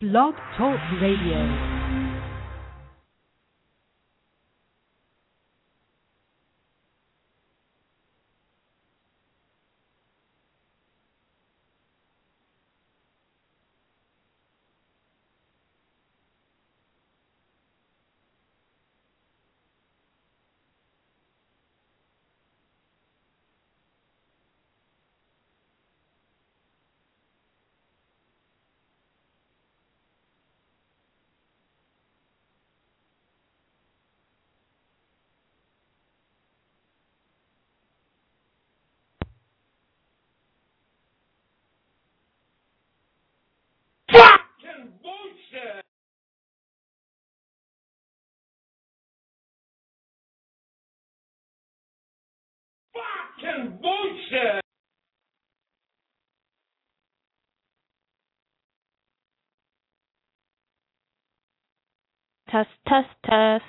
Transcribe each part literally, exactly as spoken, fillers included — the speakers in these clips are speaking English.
Blog Talk Radio. Bullshit! Fucking bullshit! Test, test, test.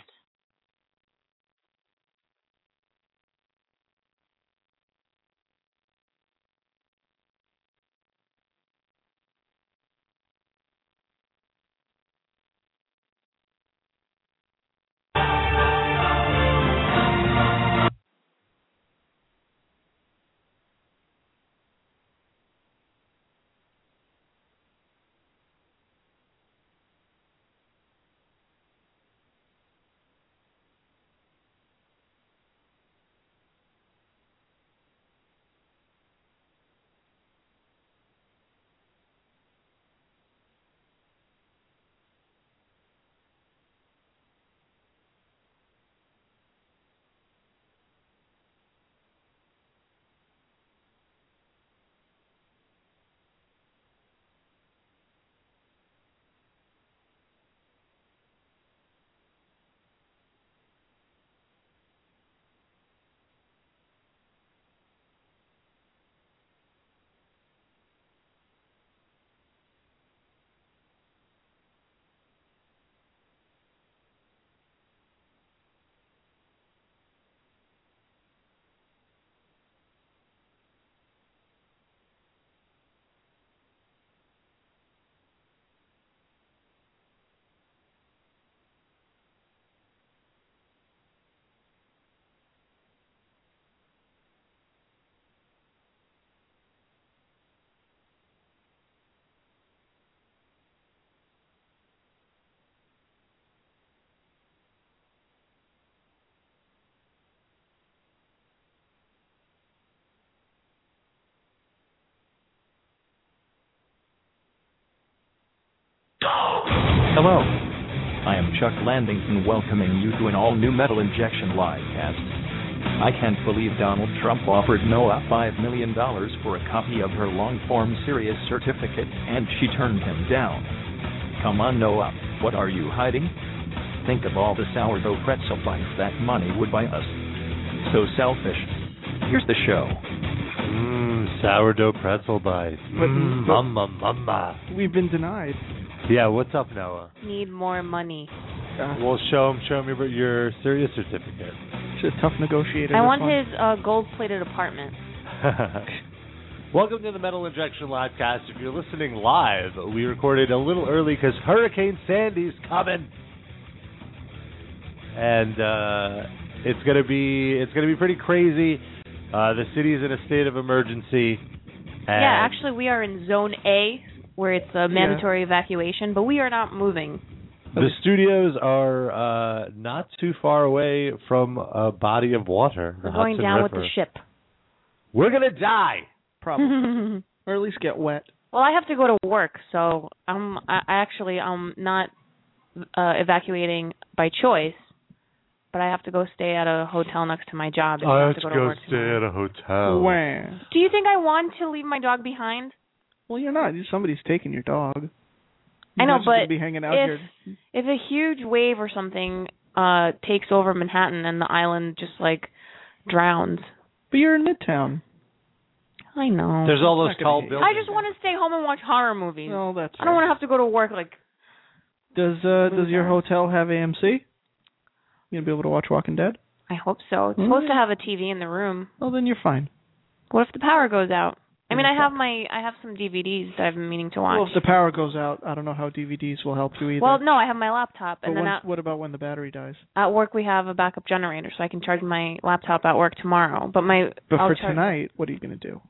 Hello, I am Chuck Landington welcoming you to an all-new Metal Injection livecast. I can't believe Donald Trump offered Noah five million dollars for a copy of her long-form Sirius certificate, and she turned him down. Come on, Noah, what are you hiding? Think of all the sourdough pretzel bites that money would buy us. So selfish. Here's the show. Mmm, sourdough pretzel bites. Mmm, mama, mama. We've been denied. Yeah, what's up, Noah? Need more money. Uh, Well, show him, show him your, your Sirius certificate. She's a tough negotiator. I this want one. his uh, gold-plated apartment. Welcome to the Metal Injection Livecast. If you're listening live, we recorded a little early because Hurricane Sandy's coming, and uh, it's gonna be it's gonna be pretty crazy. Uh, the city's in a state of emergency. And Yeah, actually, we are in Zone A, where it's a mandatory yeah. evacuation, but we are not moving. The studios are uh, not too far away from a body of water. We're the going Hudson down River. with the ship. We're gonna die. Probably. Or at least get wet. Well, I have to go to work, so I'm I actually I'm not uh, evacuating by choice, but I have to go stay at a hotel next to my job. And I have have to to go, go, to work stay tomorrow. at a hotel. Where? Do you think I want to leave my dog behind? Well, you're not. Somebody's taking your dog. You're I know, not just but gonna be hanging out if here. if a huge wave or something uh takes over Manhattan and the island just like drowns. But you're in Midtown. I know. There's all those Not gonna tall hit you. buildings. I just want to stay home and watch horror movies. No, that's. I don't want to have to go to work like. Does uh does your hotel have A M C? You gonna be able to watch Walking Dead? I hope so. It's Mm. supposed to have a T V in the room. Well, then you're fine. What if the power goes out? I mean, I have my I have some D V Ds that I've been meaning to watch. Well, if the power goes out, I don't know how D V Ds will help you either. Well, no, I have my laptop, but and then when, at, what about when the battery dies? at work we have a backup generator, so I can charge my laptop at work tomorrow. But my But I'll for charge, tonight, what are you going to do?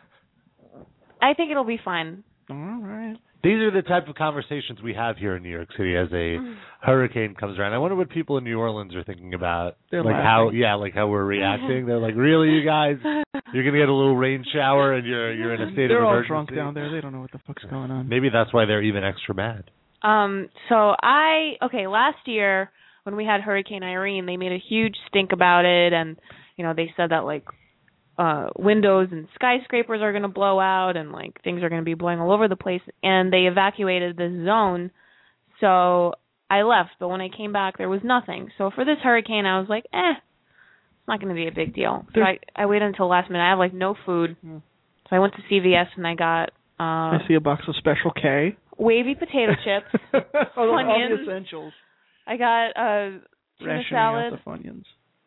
I think it'll be fine. All right. These are the type of conversations we have here in New York City as a hurricane comes around. I wonder what people in New Orleans are thinking about. They're like laughing. how, yeah, like how we're reacting. They're like, really, you guys? You're gonna get a little rain shower and you're you're in a state They're of all emergency. drunk down there. They don't know what the fuck's going on. Maybe that's why they're even extra mad. Um. So I okay. Last year when we had Hurricane Irene, they made a huge stink about it, and you know they said that like uh windows and skyscrapers are going to blow out, and like things are going to be blowing all over the place, and they evacuated this zone. So I left, but when I came back, there was nothing. So for this hurricane, I was like, eh. It's not going to be a big deal. So I, I waited until last minute. I have like no food. Mm. So I went to C V S and I got uh I see a box of Special K. wavy potato chips, all, all Funyuns. the essentials. I got uh tuna Rationing salad. out the Funyuns.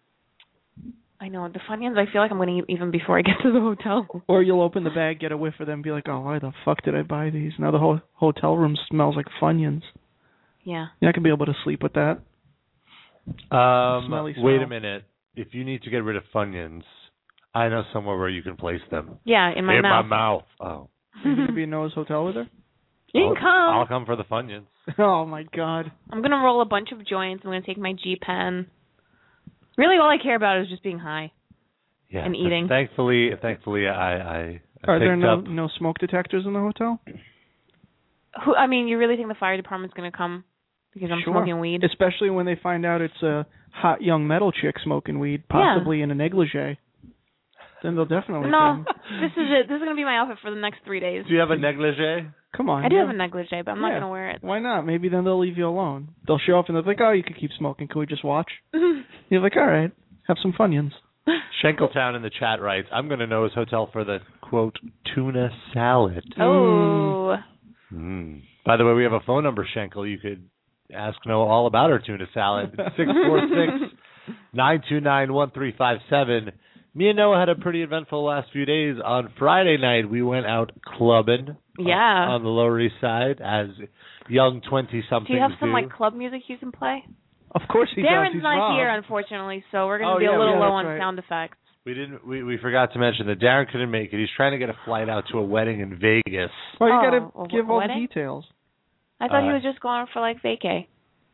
I know, the Funyuns I feel like I'm going to eat even before I get to the hotel. Or you'll open the bag, get a whiff of them, and be like, oh, why the fuck did I buy these? Now the whole hotel room smells like Funyuns. Yeah. You're not going to be able to sleep with that. Um, Smelly wait smell. a minute. If you need to get rid of Funyuns, I know somewhere where you can place them. Yeah, in my in mouth. my mouth. Oh. Are you going to be in Noah's hotel with her? You I'll, can come. I'll come for the Funyuns. Oh, my God. I'm going to roll a bunch of joints. I'm going to take my G-Pen. Really, all I care about is just being high. Yeah, And eating. Thankfully, thankfully, I, I, I Are there picked no, up. no smoke detectors in the hotel? Who? I mean, you really think the fire department's going to come because I'm Sure. smoking weed? Especially when they find out it's a hot young metal chick smoking weed, possibly in a negligee. Then they'll definitely No, come. this is it. This is going to be my outfit for the next three days. Do you have a negligee? Come on. I do yeah. have a negligee, but I'm not Yeah. going to wear it. Why not? Maybe then they'll leave you alone. They'll show up and they're like, oh, you could keep smoking. Can we just watch? You're like, all right, have some Funyuns. Shankletown in the chat writes, I'm going to Noah's hotel for the, quote, tuna salad. Oh. Mm. By the way, we have a phone number, Schenkel. You could ask Noah all about her tuna salad. six four six, nine two nine, one three five seven. Me and Noah had a pretty eventful last few days. On Friday night, we went out clubbing. Yeah. On, on the Lower East Side, as young twenty-somethings Do you have some do. like club music you can play? Of course he Darren's does. He's not Rob. here, unfortunately, so we're going to Oh, be yeah, a little yeah, low that's on right. sound effects. We didn't. We, we forgot to mention that Darren couldn't make it. He's trying to get a flight out to a wedding in Vegas. Well, you Oh, got a to give all wedding? the details. I thought he Uh, was just going for like vacay.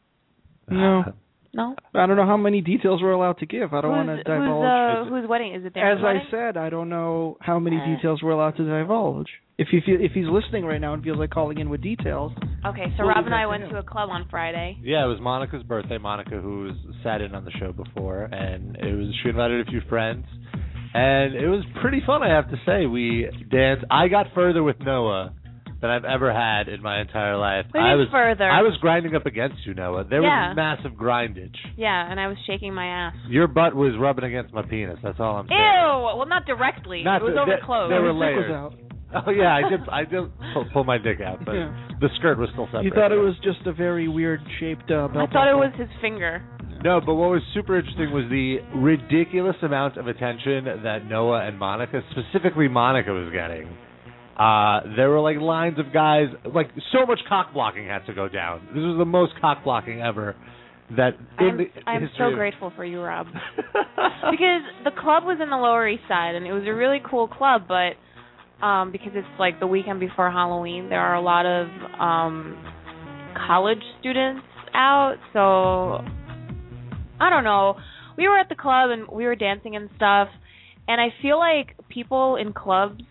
No. No? I don't know how many details we're allowed to give. I don't want to who's, divulge. Who's, uh, whose wedding? Is it Darren's As wedding? I said, I don't know how many Uh. details we're allowed to divulge. If he feel, if he's listening right now and feels like calling in with details, Okay, so We'll Rob leave and that I to went him. to a club on Friday. Yeah, it was Monica's birthday. Monica, who's sat in on the show before, and it was she invited a few friends, and it was pretty fun. I have to say, we danced. I got further with Noah than I've ever had in my entire life. What do you I mean was further? I was grinding up against you, Noah. There Yeah. was massive grindage. Yeah, and I was shaking my ass. Your butt was rubbing against my penis. That's all I'm Ew! saying. Well, not directly. Not it was the- over there- clothes. there were his dick was layers. out. Oh yeah, I did. I did pull, pull my dick out, but Yeah. the skirt was still separate. You thought it was just a very weird shaped uh, I belt thought it buckle. was his finger. No, but what was super interesting was the ridiculous amount of attention that Noah and Monica, specifically Monica, was getting. Uh, there were like lines of guys, like so much cock blocking had to go down. This was the most cock blocking ever. That in I'm, the I'm history so of- grateful for you, Rob. Because the club was in the Lower East Side, and it was a really cool club, but um, because it's like the weekend before Halloween, there are a lot of um, college students out, so I don't know. We were at the club, and we were dancing and stuff, and I feel like people in clubs,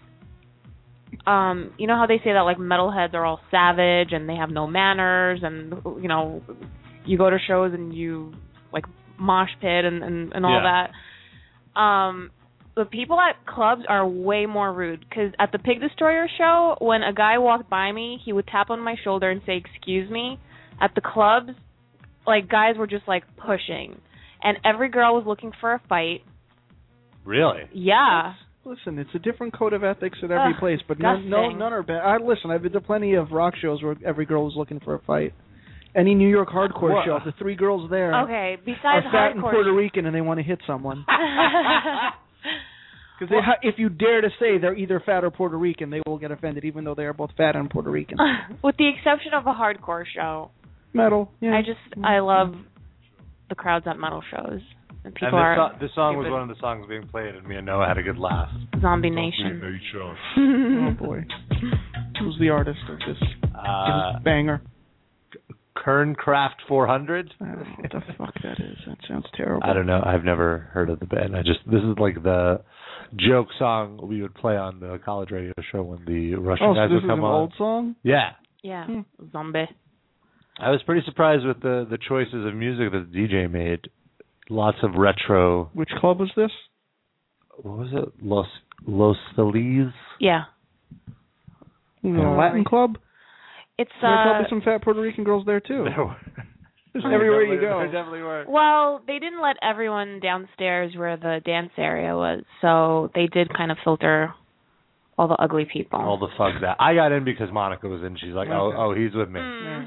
um, you know how they say that like metalheads are all savage and they have no manners, and you know, you go to shows and you like mosh pit and and, and all Yeah. that. Um, the people at clubs are way more rude, because at the Pig Destroyer show, when a guy walked by me, he would tap on my shoulder and say, "Excuse me." At the clubs, like guys were just like pushing, and every girl was looking for a fight. Really? Yeah. Listen, it's a different code of ethics at every Ugh, place, but none, no, disgusting. none are bad. I listen. I've been to plenty of rock shows where every girl was looking for a fight. Any New York hardcore What? show, the three girls there Okay. are Besides fat and hardcore. Puerto Rican and they want to hit someone. Because if you dare to say they're either fat or Puerto Rican, they will get offended, even though they are both fat and Puerto Rican. With the exception of a hardcore show. Metal, yeah. I just, I love the crowds at metal shows. And people and this, are so- this song was stupid. one of the songs being played, and me and Noah had a good laugh. Zombie Nation. Oh, boy. Who's the artist of this, Uh, this banger? Kerncraft four hundred? I don't know what the fuck that is. That sounds terrible. I don't know. I've never heard of the band. I just this is like the joke song we would play on the college radio show when the Russian Oh, so guys this would is come an on. old song? Yeah. Yeah, Hmm. zombie. I was pretty surprised with the the choices of music that the D J made. Lots of retro. Which club was this? What was it? Los Los Feliz? Yeah. You know, a Latin club? It's There are uh. probably some fat Puerto Rican girls there, too. There were. There's everywhere you There go. definitely were. Well, they didn't let everyone downstairs where the dance area was, so they did kind of filter all the ugly people. All the thugs out. I got in because Monica was in. She's like, oh, Okay. oh, he's with me. Mm.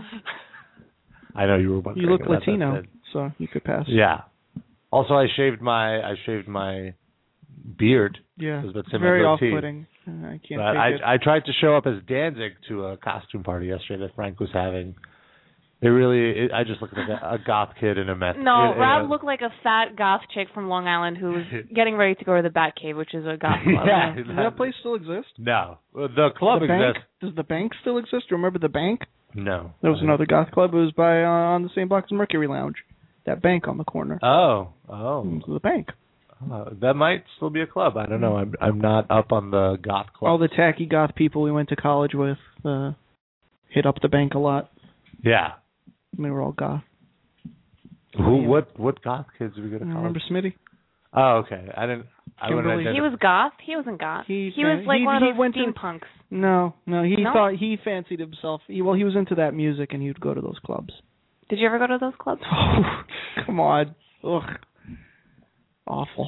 I know you were wondering. You look about that, Latino, Sid. so you could pass. Yeah. Also, I shaved my I shaved my beard. Yeah. I was about to say my Very goatee. off-putting. Uh, I can't But take I it. I tried to show up as Danzig to a costume party yesterday that Frank was having. It really, it, I just looked like a, a goth kid in a meth. No, in, in Rob a, looked like a fat goth chick from Long Island who was getting ready to go to the Batcave, which is a goth club. Yeah, Does that place still exist? No, the club the bank? exists. Does the bank still exist? Do you remember the bank? No, There was another goth club. It was by uh, on the same block as Mercury Lounge. That bank on the corner. Oh, oh, It was the bank. uh, that might still be a club. I don't know. I'm I'm not up on the goth club. All the tacky goth people we went to college with uh, hit up the bank a lot. Yeah. And they were all goth. Who? Yeah. What? What goth kids did we go to college? Remember Smitty? Oh, okay. I didn't. I wouldn't Kimberly. He identify- was goth. He wasn't goth. He He, was fan- like he- one of he those went to- steampunks. No, no. He No? thought he fancied himself. He, well, he was into that music, and he would go to those clubs. Did you ever go to those clubs? Oh, come on. Ugh. Awful.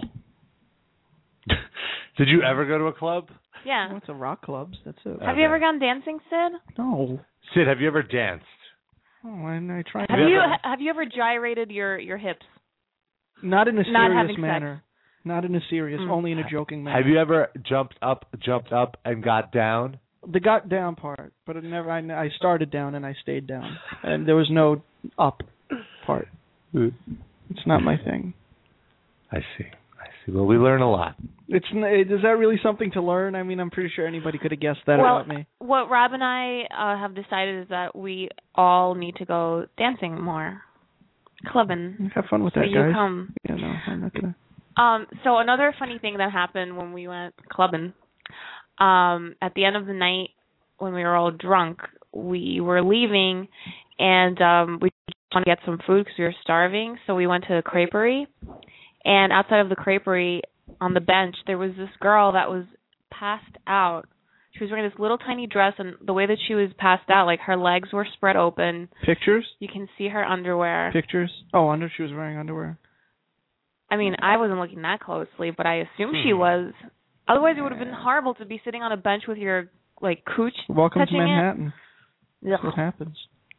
Did you ever go to a club? Yeah. What's a rock clubs? That's it. Have you ever gone dancing, Sid? No. Sid, have you ever danced? Oh, and I tried. Have you you ever- have you ever gyrated your your hips? Not in a Not serious having sex. manner. Not in a serious, Mm. only in a joking manner. Have you ever jumped up, jumped up, and got down? The got down part, but it never. I, I started down and I stayed down, and there was no up part. It's not my thing. I see. I see. Well, we learn a lot. It's n- is that really something to learn? I mean, I'm pretty sure anybody could have guessed that Well, about me. What Rob and I uh, have decided is that we all need to go dancing more, clubbing. Have fun with So that, you guys. come. Yeah, no, I'm not gonna. Um, so another funny thing that happened when we went clubbing, um, at the end of the night when we were all drunk, we were leaving, and um, we wanted to get some food because we were starving. So we went to the creperie, and outside of the creperie, on the bench, there was this girl that was passed out. She was wearing this little tiny dress, and the way that she was passed out, like her legs were spread open. Pictures? You can see her underwear. Pictures? Oh, under she was wearing underwear. I mean, I wasn't looking that closely, but I assume she was. Otherwise, it would have been Yeah. horrible to be sitting on a bench with your like cooch Welcome touching to Manhattan. it. That's Ugh. what happens.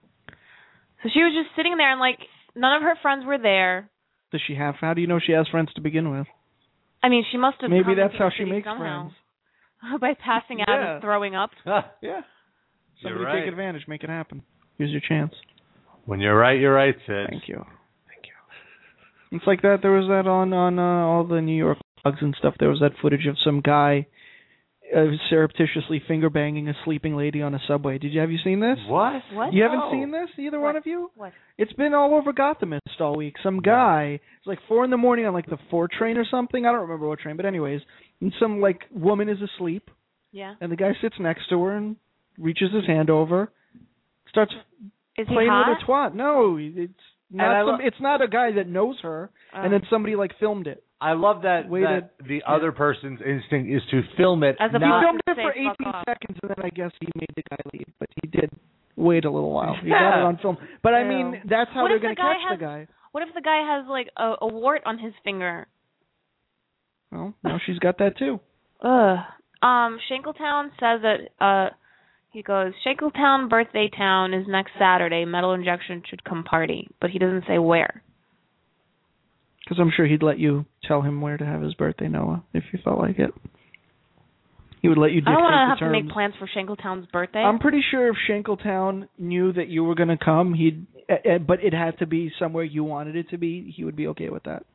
So she was just sitting there, and like none of her friends were there. Does she have? How do you know she has friends to begin with? I mean, she must have. Maybe come that's into how the she city makes somehow. friends. By passing out Yeah. and throwing up. Yeah. You're Somebody right. take advantage, make it happen. Here's your chance. When you're right, you're right, Sid. Thank you. Thank you. It's like that. There was that on on uh, all the New York blogs and stuff. There was that footage of some guy uh, surreptitiously finger banging a sleeping lady on a subway. Did you have you seen this? What? What? You haven't No. seen this, either What? one of you? What? It's been all over Gothamist all week. Some guy, it's like four in the morning on like the four train or something. I don't remember what train, but anyways, and some like woman is asleep, Yeah. and the guy sits next to her and reaches his hand over, starts Is he playing hot? with her twat. No, it's And I not. lo- Some, it's not a guy that knows her, Uh, and then somebody like filmed it. I love that, Waited- that the other person's instinct is to film it. As a He not, filmed to it for say, fuck eighteen off. seconds, and then I guess he made the guy leave. But he did wait a little while. He got Yeah. it on film. But I Ew. mean, that's how What they're if the going to guy catch has- the guy. What if the guy has like a, a wart on his finger? Well, now she's got that too. Ugh. Um, Shankletown says that uh, he goes, Shankletown Birthday Town is next Saturday. Metal Injection should come party, but he doesn't say where. Because I'm sure he'd let you tell him where to have his birthday, Noah, if you felt like it. He would let you I dictate don't want to the have terms. to make plans for Shankletown's birthday. I'm pretty sure if Shankletown knew that you were going to come, he'd. Uh, but it had to be somewhere you wanted it to be. He would be okay with that.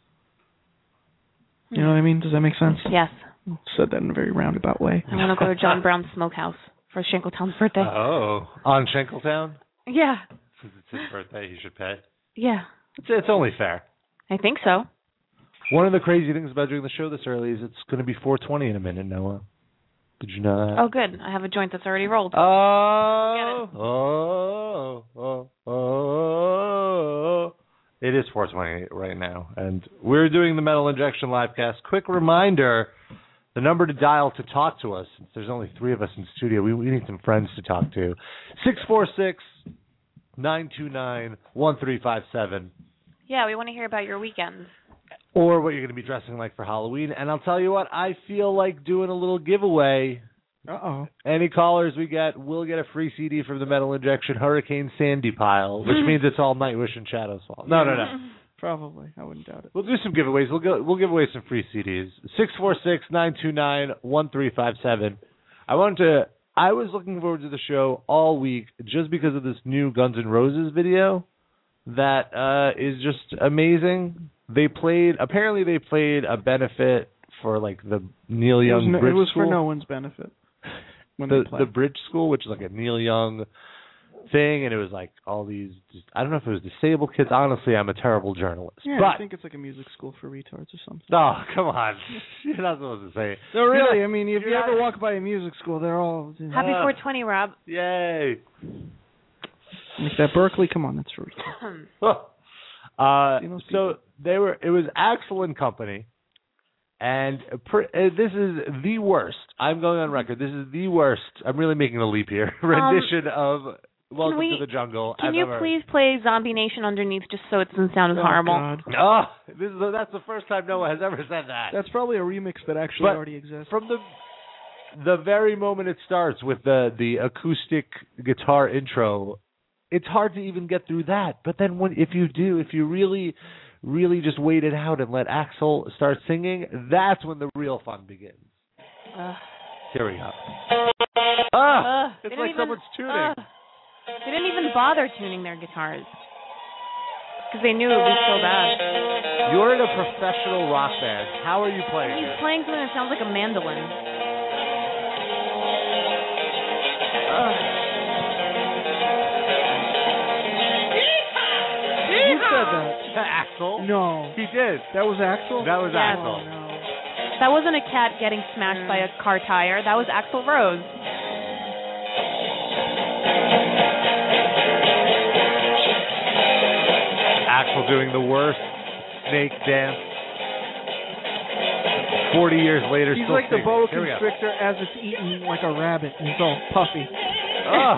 You know what I mean? Does that make sense? Yes. Said that in a very roundabout way. I want to go to John Brown's Smokehouse for Shankletown's birthday. Oh, on Shankletown? Yeah. Since it's his birthday, he should pay. Yeah. It's, it's only fair. I think so. One of the crazy things about doing the show this early is it's going to be four twenty in a minute, Noah. Did you know that? Oh, good. I have a joint that's already rolled. Oh, oh, oh, oh, oh. It is four twenty right now, and we're doing the Metal Injection Livecast. Quick reminder, the number to dial to talk to us, since there's only three of us in the studio, we, we need some friends to talk to, six four six, nine two nine, one three five seven. Yeah, we want to hear about your weekends. Or what you're going to be dressing like for Halloween. And I'll tell you what, I feel like doing a little giveaway. Uh-oh. Any callers we get, we'll get a free C D from the Metal Injection Hurricane Sandy Pile, which means it's all Nightwish and Shadow's fault. No, no, no. Probably. I wouldn't doubt it. We'll do some giveaways. We'll go, we'll give away some free C Ds. six four six, nine two nine, one three five seven. I wanted to, I was looking forward to the show all week just because of this new Guns N' Roses video that uh, is just amazing. They played, apparently they played a benefit for like the Neil It Young was, no, Bridge it was School. for no one's benefit. When the they played. the Bridge School, which is like a Neil Young thing, and it was like all these, just, I don't know if it was disabled kids. Honestly, I'm a terrible journalist. Yeah, but, I think it's like a music school for retards or something. oh, come on. You're not supposed to say it. No, really. You're I mean, if you not- ever walk by a music school, they're all... You know, Happy Uh, four twenty, Rob. Yay. like that Berkeley, come on, that's for retards. uh, See those so people? they were. It was Axl and Company, and pr- uh, this is the worst. I'm going on record. This is the worst. I'm really making a leap here. Rendition of Welcome we- to the Jungle. Can I've you ever- please play Zombie Nation underneath just so it doesn't sound as Oh, horrible? God. Oh, this is that's the first time Noah has ever said that. That's probably a remix that actually But already exists. From the the very moment it starts with the the acoustic guitar intro, it's hard to even get through that. But then when if you do, if you really, really just wait it out and let Axl start singing, that's when the real fun begins. Uh, Here we go. uh, Ah, they it's didn't like even- someone's tuning. uh, they didn't even bother tuning their guitars because they knew it would be so bad. You're in a professional rock band. How are you playing He's it? playing something that sounds like a mandolin. You said that. Axl? No. He did. That was Axl? That was Yes. Axl. Oh, no. That wasn't a cat getting smashed by a car tire. That was Axl Rose. Axl doing the worst snake dance. Forty years later, He's still like the singing. boa Here we go. constrictor as it's eating like a rabbit, and he's all puffy. Oh.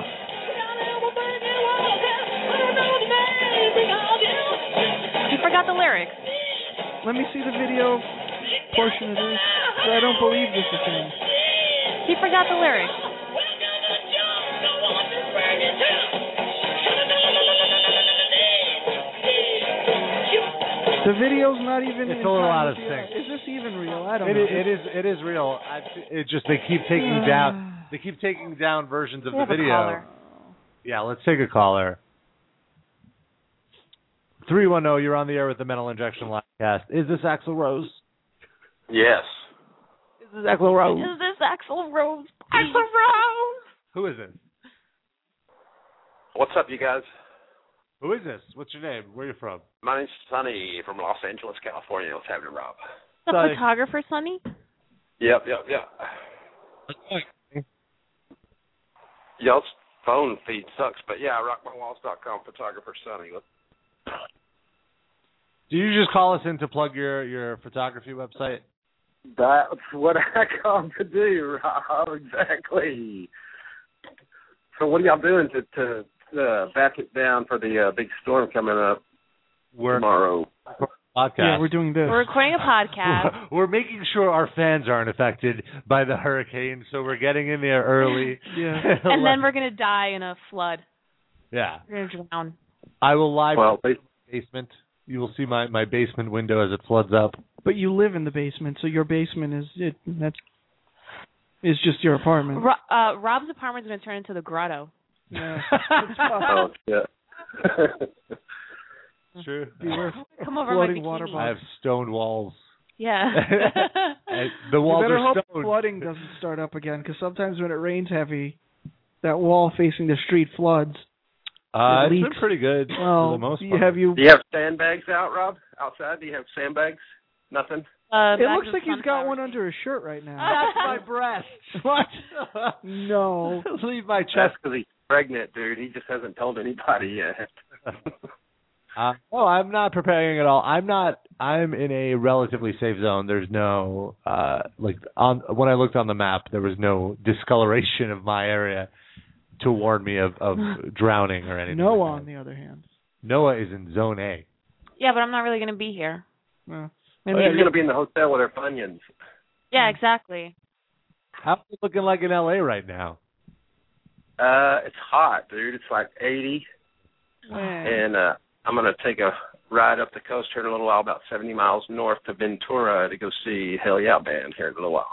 He forgot the lyrics. Let me see the video portion of this. I don't believe this is him. He forgot the lyrics. The video's not even. It's in a little time out of with the- sync. Is this even real? I don't It, know. i- it is. It is real. I, it just they keep taking down. They keep taking down versions of We the have a video. caller. Yeah, let's take a caller. Three one zero. You're on the air with the Metal Injection Livecast. Is this Axl Rose? Yes. Is this Axl Rose? Is this Axl Rose? Axl Rose! Who is this? What's up, you guys? Who is this? What's your name? Where are you from? My name's Sonny from Los Angeles, California. What's happening, Rob? The Sorry. photographer, Sonny? Yep, yep, yep. Y'all's phone feed sucks, but yeah, rock my walls dot com, photographer Sonny. Do you just call us in to plug your, your photography website? That's what I come to do, Rob, exactly. So what are y'all doing to, to uh, back it down for the uh, big storm coming up We're tomorrow? podcast. Yeah, we're doing this. We're recording a podcast. We're making sure our fans aren't affected by the hurricane, so we're getting in there early. Yeah. And then we're going to die in a flood. yeah. We're going to drown. I will live Well, from the basement You will see my, my basement window as it floods up. But you live in the basement, so your basement is it. That's is just your apartment. Ro- uh, Rob's apartment's going to turn into the grotto. Yeah. Oh, shit. True. Beware Come over floating my water bikini. box. I have stone walls. Yeah. And the walls you better are hope stone. flooding doesn't start up again, because sometimes when it rains heavy, that wall facing the street floods. Uh, It it's been leaks. pretty good Well, for the most do part. you have you? Do you have sandbags out, Rob? Outside? Do you have sandbags? Nothing? Uh, It bags looks of like he's got sunflower one seeds. under his shirt right now. That's my breast. What? No. Leave my That's chest. because he's pregnant, dude. He just hasn't told anybody yet. Uh, no, I'm not preparing at all. I'm not. I'm in a relatively safe zone. There's no uh, like on when I looked on the map, there was no discoloration of my area to warn me of, of drowning or anything. Noah, like on that. the other hand. Noah is in Zone A. Yeah, but I'm not really going to be here. Well, He's going to be in the hotel with her Funyuns. Yeah, exactly. How's it looking like in L A right now? Uh, it's hot, dude. It's like eighty. And uh, I'm going to take a ride up the coast here in a little while, about seventy miles north to Ventura to go see Hell Yeah Band here in a little while.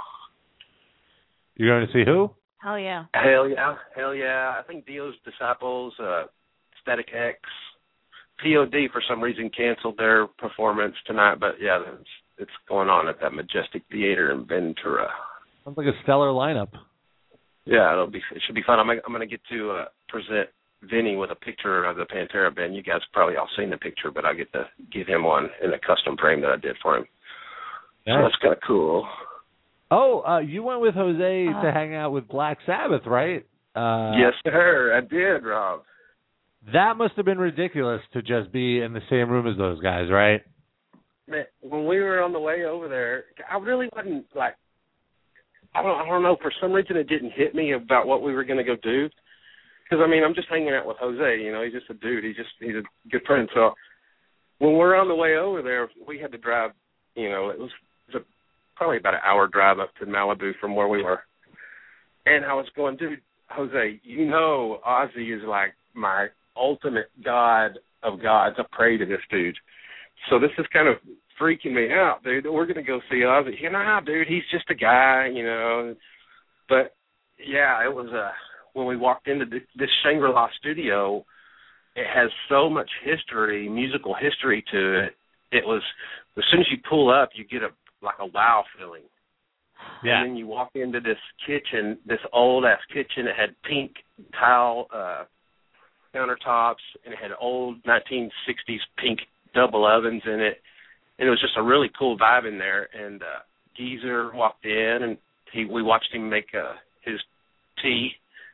You're going to see who? Hell yeah. Hell Yeah. Hell Yeah. I think Dio's Disciples, uh, Static X, P O D for some reason canceled their performance tonight, but yeah, it's, it's going on at that Majestic Theater in Ventura. Sounds like a stellar lineup. Yeah, it'll be it should be fun. I'm I'm going to get to uh, present Vinny with a picture of the Pantera band. You guys probably all seen the picture, but I get to give him one in a custom frame that I did for him. Nice. So that's kind of cool. Oh, uh, you went with Jose Uh, to hang out with Black Sabbath, right? Uh, Yes, sir. I did, Rob. That must have been ridiculous to just be in the same room as those guys, right? Man, when we were on the way over there, I really wasn't like, I don't, I don't know. For some reason, it didn't hit me about what we were going to go do. Because I mean, I'm just hanging out with Jose. You know, he's just a dude. He's just he's a good friend. So when we're on the way over there, we had to drive. You know, it was, it was a, probably about an hour drive up to Malibu from where we were. And I was going, dude, Jose, you know, Ozzy is like my ultimate god of gods. I pray to this dude. So this is kind of freaking me out, dude. We're going to go see Ozzy. You know, dude, he's just a guy, you know. But, yeah, it was uh, when we walked into this, this Shangri-La studio, it has so much history, musical history to it. It was, as soon as you pull up, you get a like a wow feeling. Yeah. And then you walk into this kitchen, this old-ass kitchen. It had pink tile uh, countertops, and it had old nineteen sixties pink double ovens in it. And it was just a really cool vibe in there. And uh, Geezer walked in, and he we watched him make uh, his tea,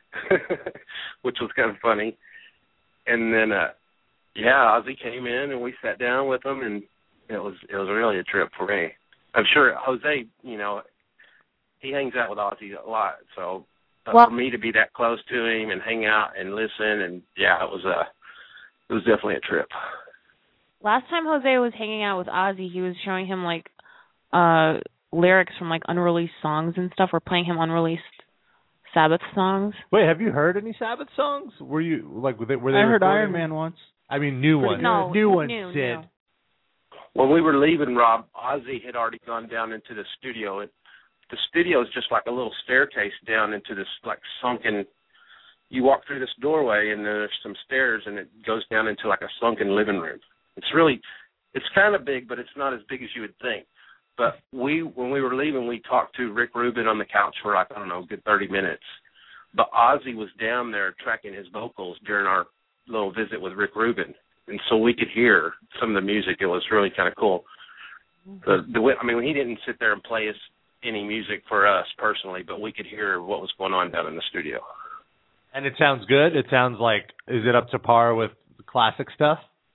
which was kind of funny. And then, uh, yeah, Ozzy came in, and we sat down with him, and it was it was really a trip for me. I'm sure Jose, you know, he hangs out with Ozzy a lot, so uh, Well- for me to be that close to him and hang out and listen, and yeah, it was a it was definitely a trip. Last time Jose was hanging out with Ozzy, he was showing him like uh lyrics from like unreleased songs and stuff, or playing him unreleased Sabbath songs. Wait, have you heard any Sabbath songs? Were you like were they? Were they I heard recording? Iron Man once. I mean, new ones. No, new ones, new, Sid. new. When we were leaving, Rob, Ozzy had already gone down into the studio. It, the studio is just like a little staircase down into this like sunken. You walk through this doorway, and there's some stairs, and it goes down into like a sunken living room. It's really, it's kind of big, but it's not as big as you would think. But we, when we were leaving, we talked to Rick Rubin on the couch for like, I don't know, a good thirty minutes. But Ozzy was down there tracking his vocals during our little visit with Rick Rubin. And so we could hear some of the music. It was really kind of cool. The, the I mean, he didn't sit there and play us any music for us personally, but we could hear what was going on down in the studio. And it sounds good. It sounds like, is it up to par with the classic stuff?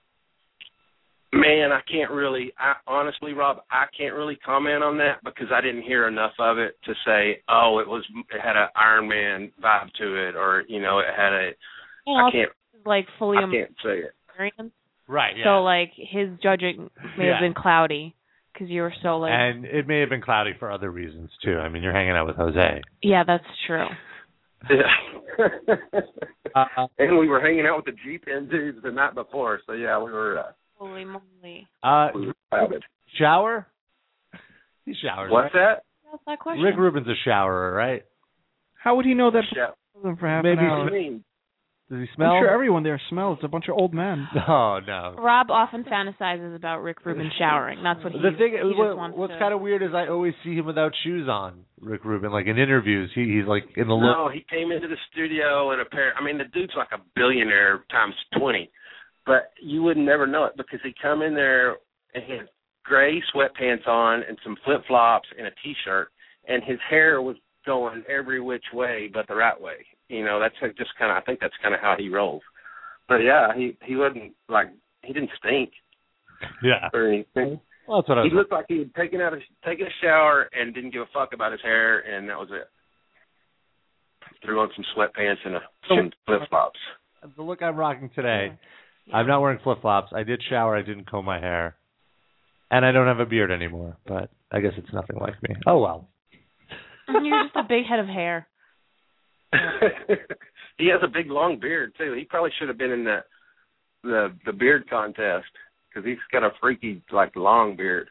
Man, I can't really, I, honestly, Rob, I can't really comment on that because I didn't hear enough of it to say, oh, it was, it had an Iron Man vibe to it, or, you know, it had a, Well, I can't, like fully I can't say it. experience. Right. Yeah. So like his judging may Yeah. have been cloudy because you were so like. And it may have been cloudy for other reasons too. I mean, you're hanging out with Jose. Yeah, that's true. Yeah. Uh, And we were hanging out with the G-Pen dudes the night before, so yeah, we were uh, Holy moly. Uh, Rabid. shower? He showers. What's right? that? That's that question. Rick Rubin's a showerer, right? How would he know that Yeah. for for half Maybe an What hour? do you mean? Does he smell? I'm sure everyone there smells. It's a bunch of old men. No, no. Rob often fantasizes about Rick Rubin showering. That's what he. The thing, he just what, wants what's to... kind of weird is I always see him without shoes on. Rick Rubin, like in interviews, he, he's like in the look. No, he came into the studio in a pair. I mean, the dude's like a billionaire times twenty, but you would never know it because he'd come in there and he had gray sweatpants on and some flip flops and a t-shirt, and his hair was going every which way but the right way. You know, that's just kind of. I think that's kind of how he rolls. But yeah, he he wasn't like he didn't stink Yeah. or anything. Well, that's what I was. He looked like he had taken out a taken a shower and didn't give a fuck about his hair, and that was it. Threw on some sweatpants and a, some flip flops. The look I'm rocking today, I'm not wearing flip flops. I did shower. I didn't comb my hair, and I don't have a beard anymore. But I guess it's nothing like me. Oh well. You're just a big head of hair. He has a big long beard too. He probably should have been in the the the beard contest because he's got a freaky like long beard.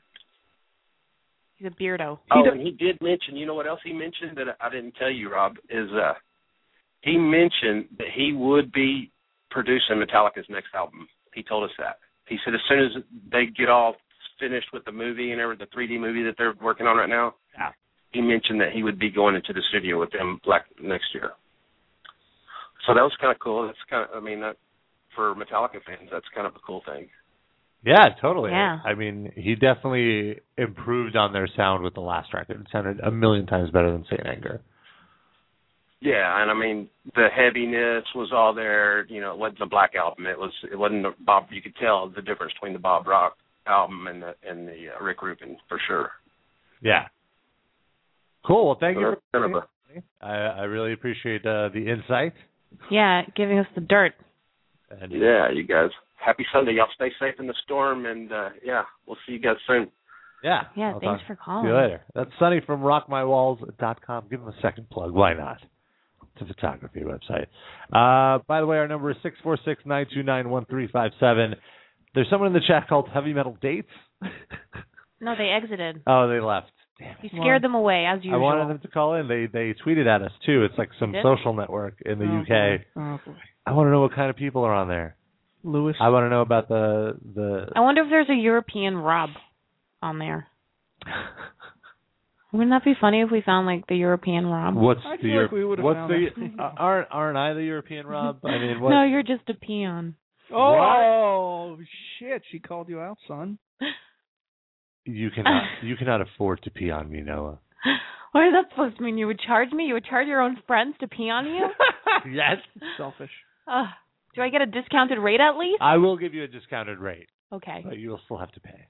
He's a beardo. Oh, and he did mention. You know what else he mentioned that I didn't tell you, Rob? Is uh he mentioned that he would be producing Metallica's next album. He told us that. He said as soon as they get all finished with the movie and everything, the three D movie that they're working on right now. Yeah. He mentioned that he would be going into the studio with them like next year. So that was kind of cool. That's kind of, I mean, that, for Metallica fans, that's kind of a cool thing. Yeah, totally. Yeah. I mean, he definitely improved on their sound with the last record. It sounded a million times better than Saint Anger. Yeah, and I mean, the heaviness was all there. You know, it wasn't the Black Album. It was. It wasn't the Bob. You could tell the difference between the Bob Rock album and the and the uh, Rick Rubin for sure. Yeah. Cool. Well, thank So you. that's For kind of a, I, I really appreciate uh, the insight. Yeah, giving us the dirt. And yeah, you guys. Happy Sunday. Y'all stay safe in the storm, and uh, yeah, we'll see you guys soon. Yeah. Yeah, I'll thanks talk for to calling. you later. That's Sonny from rock my walls dot com. Give him a second plug. Why not? It's a photography website. Uh, by the way, our number is six four six, nine two nine, one three five seven. There's someone in the chat called Heavy Metal Dates. No, they exited. Oh, they left. Damn You it. scared them away, as usual. I wanted them to call in. They they tweeted at us, too. It's like some They did? social network in the Oh, U K. boy. Oh boy. I want to know what kind of people are on there. Lewis. I want to know about the... the I wonder if there's a European Rob on there. Wouldn't that be funny if we found, like, the European Rob? What's I the feel Euro- like we would have what's found the that. uh, aren't aren't I the European Rob? I mean, what? No, you're just a peon. Oh shit! She called you out, son. You cannot you cannot afford to pee on me, Noah. What is that supposed to mean? You would charge me? You would charge your own friends to pee on you? Yes. Selfish. Uh, do I get a discounted rate at least? I will give you a discounted rate, Okay. but you will still have to pay.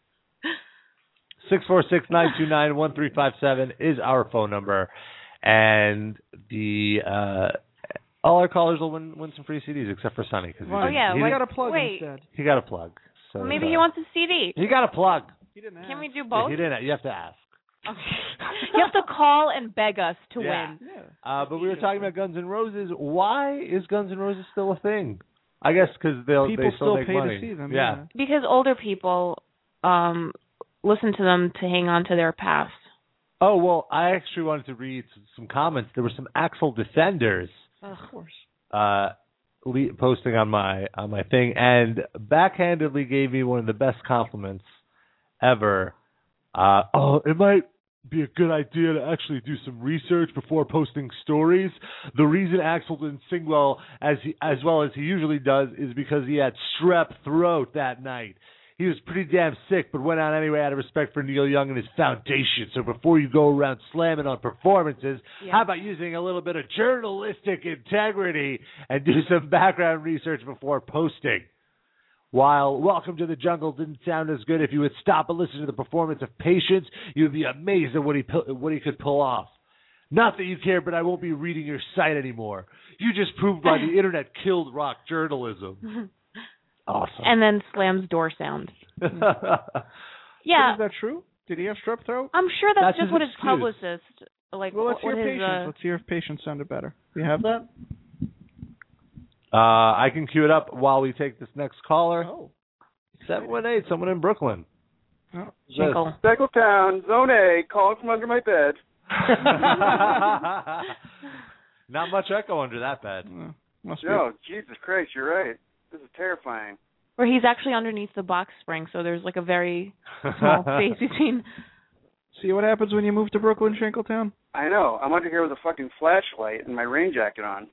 Six four six nine two nine one three five seven is our phone number, and the uh, all our callers will win win some free C Ds except for Sonny because Oh, yeah, he, what- I got a plug Wait. instead. he got a plug. So Well, maybe uh, he wants a C D. he got a plug. He didn't Can we ask. do both? He didn't. You have to ask. You have to call and beg us to Yeah. win. Yeah. Uh, but we were talking about Guns N' Roses. Why is Guns N' Roses still a thing? I guess because they'll People they still, still make pay money. to see them. Yeah. Yeah. Because older people um, listen to them to hang on to their past. Oh well, I actually wanted to read s- some comments. There were some Axel defenders Of course. uh, le- posting on my on my thing, and backhandedly gave me one of the best compliments ever. Uh, oh, it might be a good idea to actually do some research before posting stories. The reason Axel didn't sing well as he, as well as he usually does is because he had strep throat that night. He was pretty damn sick, but went out anyway out of respect for Neil Young and his foundation. So before you go around slamming on performances, Yeah. how about using a little bit of journalistic integrity and do some background research before posting? While Welcome to the Jungle didn't sound as good, if you would stop and listen to the performance of Patience, you'd be amazed at what he pu- what he could pull off. Not that you care, but I won't be reading your site anymore. You just proved why the internet killed rock journalism. Awesome. And then slams door sound. But Yeah, is that true? Did he have strep throat? I'm sure that's, That's just his what his excuse. publicist, like, Well, let's what hear his, patience. uh, Let's hear if patience sounded better. Do you have that? uh, I can cue it up while we take this next caller. Oh. seven one eight, someone in Brooklyn. Oh, Shinkle. Speckletown, Zone A, calling from under my bed. Not much echo under that bed. Uh, must be. No, Jesus Christ, you're right. This is terrifying. Where he's actually underneath the box spring, so there's like a very small space between. See what happens when you move to Brooklyn, Shankletown? I know. I'm under here with a fucking flashlight and my rain jacket on.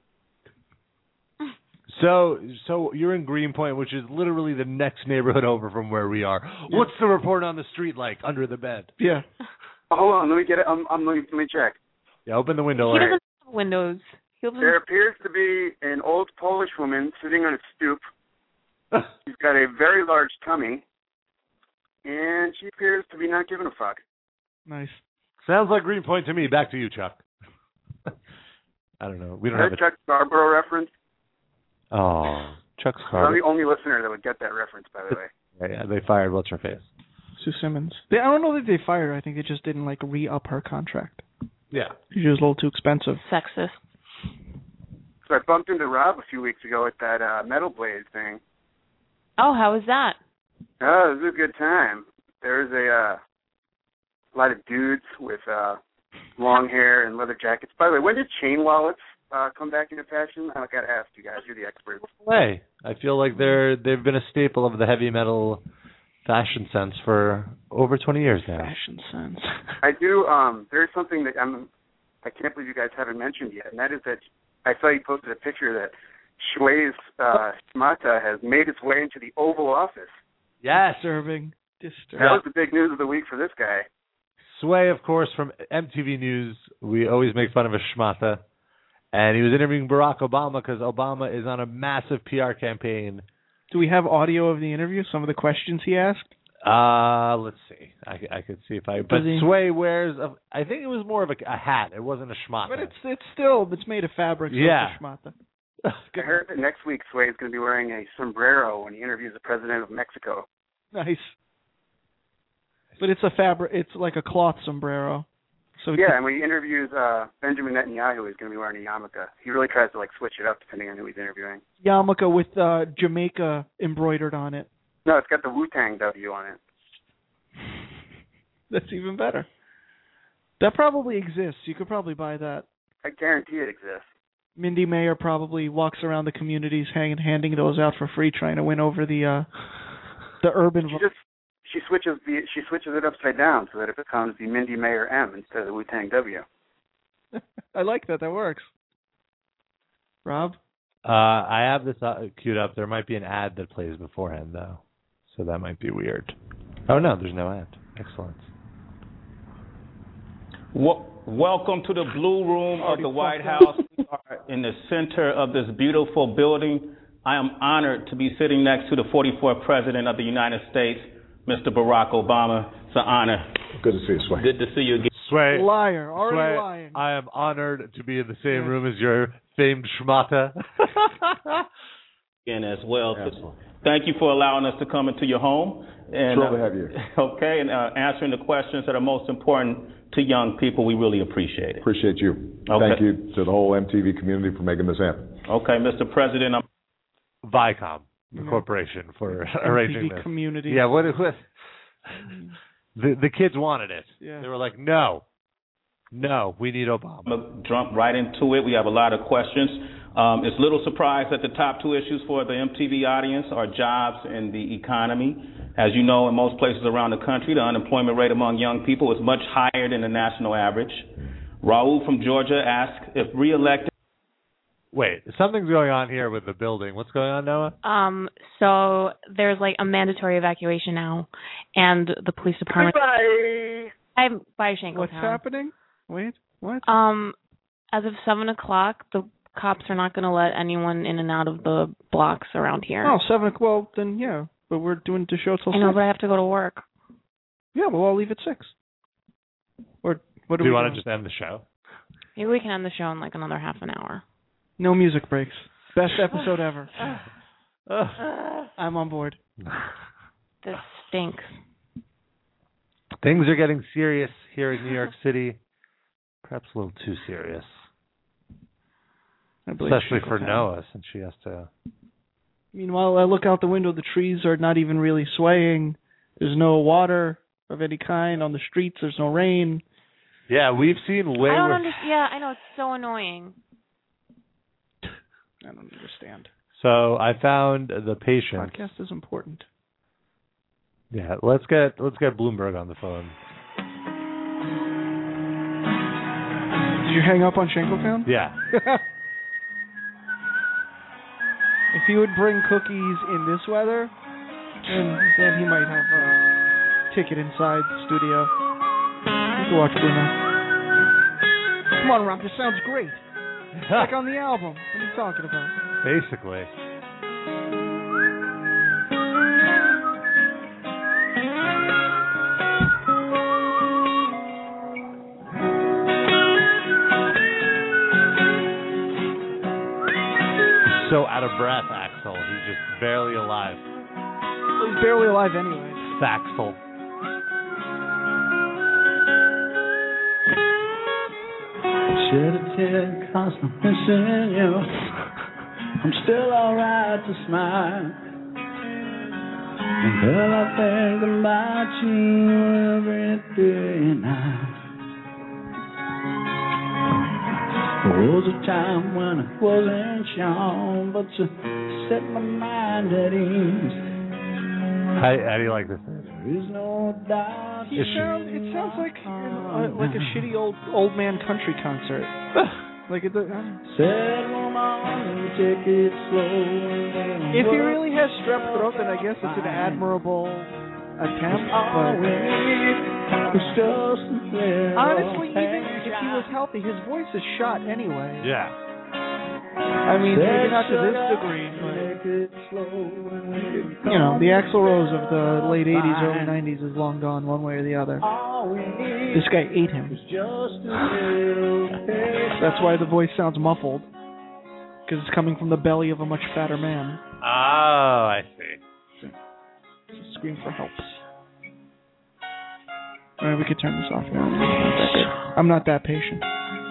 So, so you're in Greenpoint, which is literally the next neighborhood over from where we are. Yeah. What's the report on the street like under the bed? Yeah. Oh, hold on, let me get it. I'm, I'm let, me, let me check. Yeah, open the window. He Larry. doesn't have windows. He opens There appears to be an old Polish woman sitting on a stoop. She's got a very large tummy, and she appears to be not giving a fuck. Nice. Sounds like Greenpoint to me. Back to you, Chuck. I don't know. We don't Is have that a Chuck Scarborough reference? Oh, Chuck I'm Scarborough. the only listener that would get that reference, by the way. Yeah, yeah, they fired what's her face. Sue Simmons. They, I don't know that they fired her. I think they just didn't like re-up her contract. Yeah. She was a little too expensive. sexist. So I bumped into Rob a few weeks ago at that uh, Metal Blade thing. Oh, how was that? Oh, it was a good time. There was a uh, lot of dudes with uh, long hair and leather jackets. By the way, when did chain wallets uh, come back into fashion? I got to ask you guys. You're the experts. Hey, I feel like they're they've been a staple of the heavy metal fashion sense for over twenty years now. Fashion sense. I do. Um, there's something that I'm. I can't believe you guys haven't mentioned yet, and that is that I saw you posted a picture that Shuei's uh, Shmata has made its way into the Oval Office. Yes. Disturbing. Disturbing. That was the big news of the week for this guy. Sway, of course, from M T V News. We always make fun of his schmata. And he was interviewing Barack Obama because Obama is on a massive P R campaign. Do we have audio of the interview? Some of the questions he asked? Uh, let's see. I, I could see if I... But Does he- Sway wears... A, I think it was more of a, a hat. It wasn't a schmata. But it's it's still, it's made of fabric. So Yeah. It's a schmata. I heard that next week Sway is going to be wearing a sombrero when he interviews the president of Mexico. Nice. But it's a fabric, it's like a cloth sombrero. So Yeah, and when he interviews uh, Benjamin Netanyahu, he's going to be wearing a yarmulke. He really tries to like switch it up depending on who he's interviewing. yarmulke with uh, Jamaica embroidered on it. No, it's got the Wu-Tang W on it. That's even better. That probably exists. You could probably buy that. I guarantee it exists. Mindy Mayer probably walks around the communities hanging, handing those out for free, trying to win over the uh, the urban. She just she switches the she switches it upside down so that it becomes the Mindy Mayer M instead of the Wu-Tang W. I like that. That works. Rob? Uh, I have this uh, queued up. There might be an ad that plays beforehand, though. So that might be weird. Oh, no, there's no ad. Excellent. Well, welcome to the Blue Room of the White House. We are in the center of this beautiful building. I am honored to be sitting next to the forty-fourth President of the United States, Mister Barack Obama. It's an honor. Good to see you, Sway. Good to see you again. Sway. Liar. Already Sway, lying. I am honored to be in the same room as your famed schmata. Again as well. Absolutely. Thank you for allowing us to come into your home. And, Thrilled to uh, have you. Okay, and uh, answering the questions that are most important to young people. We really appreciate it. Appreciate you. Okay. Thank you to the whole M T V community for making this happen. Okay, Mister President. I'm Viacom, the Yeah. corporation, for M T V arranging this. community. Yeah, what, what the the kids wanted it. Yeah. They were like, no, no, we need Obama. going to jump right into it. We have a lot of questions. Um, it's little surprise that the top two issues for the M T V audience are jobs and the economy. As you know, in most places around the country, the unemployment rate among young people is much higher than the national average. Raul from Georgia asked if reelected. Wait, something's going on here with the building. What's going on, Noah? Um, so there's like a mandatory evacuation now, and the police department. Bye. I'm by Shankletown. What's happening? Wait, what? Um, as of seven o'clock, the cops are not going to let anyone in and out of the blocks around here. Oh, seven o'clock. Well, then yeah, but we're doing the show till I know, six. but I have to go to work. Yeah, well, I'll leave at six. Or what do, Do you we want doing? to just end the show? Maybe we can end the show in like another half an hour. No music breaks. Best episode ever. I'm on board. This stinks. Things are getting serious here in New York City. Perhaps a little too serious. I believe Especially for Shankletown. Noah, since she has to Meanwhile, I look out the window, the trees are not even really swaying. There's no water of any kind on the streets. There's no rain. Yeah, we've seen way I don't worse. understand. Yeah, I know, it's so annoying. I don't understand. So I found the patient. Podcast is important. Yeah, let's get let's get Bloomberg on the phone. Did you hang up on Shankletown? Yeah. If he would bring cookies in this weather, then, then he might have a ticket inside the studio. You can watch Bruno. Come on, Rob, this sounds great. Like on the album. What are you talking about? Basically. So out of breath, Axel. He's just barely alive. Well, he's barely alive anyway. Axel. Shed a tear, cause I'm missing you. I'm still alright to smile. And girl, I think about you every day and night. There was a time when I wasn't sure, but you set my mind at ease. How, how do you like this? There is no doubt. He sound, it sounds like uh, like a shitty old old man country concert. Like it. Uh, Said woman, take it slow. If he really has strep throat, then I guess it's an admirable attempt. But honestly, even if he was healthy, his voice is shot anyway. Yeah. I mean, maybe not to this degree, but you know, the Axl Rose of the late eighties, early nineties is long gone, one way or the other. This guy ate him. That's why the voice sounds muffled, because it's coming from the belly of a much fatter man. Oh, I see. It's a scream for help. All right, we could turn this off now. I'm not that patient.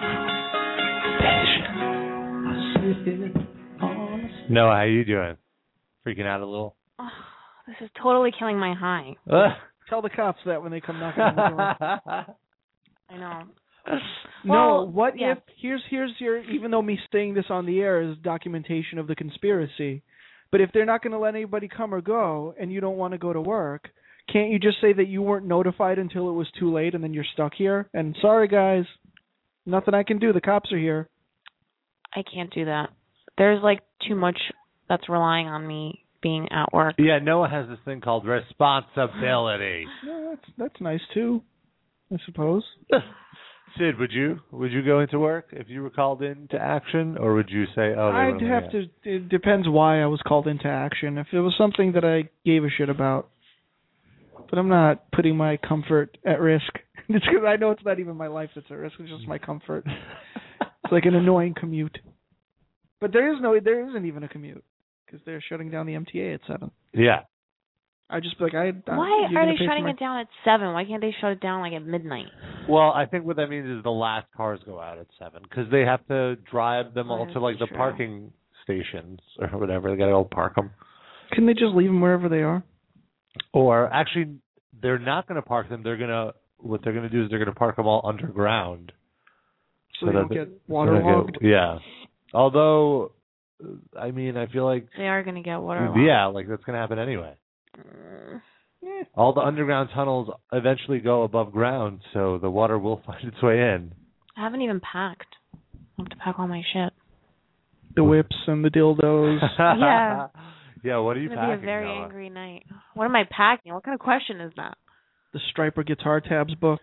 Noah, how you doing? Freaking out a little? Oh, this is totally killing my high. Ugh. Tell the cops that when they come knocking on the door. I know. No, Well, what yeah. if, here's, here's your, even though me saying this on the air is documentation of the conspiracy, but if they're not going to let anybody come or go, and you don't want to go to work, can't you just say that you weren't notified until it was too late, and then you're stuck here? And sorry, guys, nothing I can do. The cops are here. I can't do that. There's like too much that's relying on me being at work. Yeah, Noah has this thing called responsibility. No, that's that's nice too, I suppose. Sid, would you would you go into work if you were called into action, or would you say, "Oh"? I'd have to. It depends why I was called into action. If it was something that I gave a shit about, but I'm not putting my comfort at risk. It's because I know it's not even my life that's at risk. It's just my comfort. It's like an annoying commute. But there is no, there isn't even a commute because they're shutting down the M T A at seven. Yeah. I just like I. Why are they shutting it down at seven? Why can't they shut it down like at midnight? Well, I think what that means is the last cars go out at seven because they have to drive them all Oh, to like the true. parking stations or whatever. They got to go park them. Can they just leave them wherever they are? Or actually, they're not going to park them. They're gonna what they're going to do is they're going to park them all underground, So, they don't that get they- waterlogged. Yeah. Although, I mean, I feel like They are going to get waterlogged. yeah, like that's going to happen anyway. Mm. All the underground tunnels eventually go above ground, so the water will find its way in. I haven't even packed. I have to pack all my shit. The whips and the dildos. Yeah. Yeah, what are you It's going to packing, be a very Noah? angry night. What am I packing? What kind of question is that? The Striper Guitar Tabs book.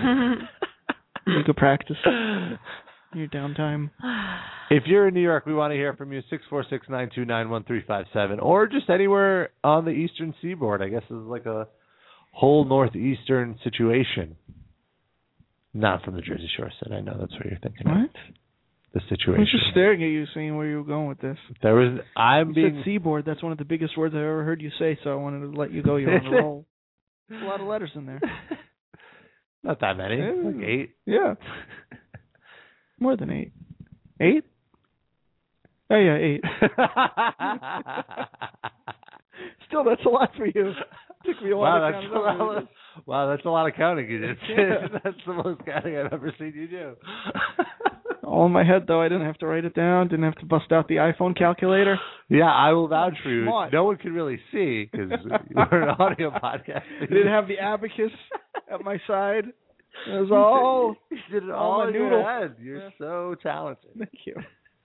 You could practice in your downtime. If you're in New York, we want to hear from you, six four six, nine two nine, one three five seven, or just anywhere on the eastern seaboard. I guess this is like a whole northeastern situation. Not from the Jersey Shore, Sid. I know that's what you're thinking What? of. The I situation. was just staring at you, seeing where you were going with this. There was, I'm You being... said seaboard. That's one of the biggest words I've ever heard you say, so I wanted to let you go. You're on a roll. There's a lot of letters in there. Not that many. Yeah. Like eight. Yeah. More than eight. Eight? Oh yeah, eight. Still, that's a lot for you. Took me a wow, while to that's count a it lot. over. Wow, that's a lot of counting you did. Yeah. That's the most counting I've ever seen you do. All in my head, though. I didn't have to write it down. Didn't have to bust out the iPhone calculator. Yeah, I will vouch for you. Smart. No one can really see because we're an audio podcast. I didn't have the abacus at my side. It was all you did it all all my in noodle. your head. You're Yeah. so talented. Thank you.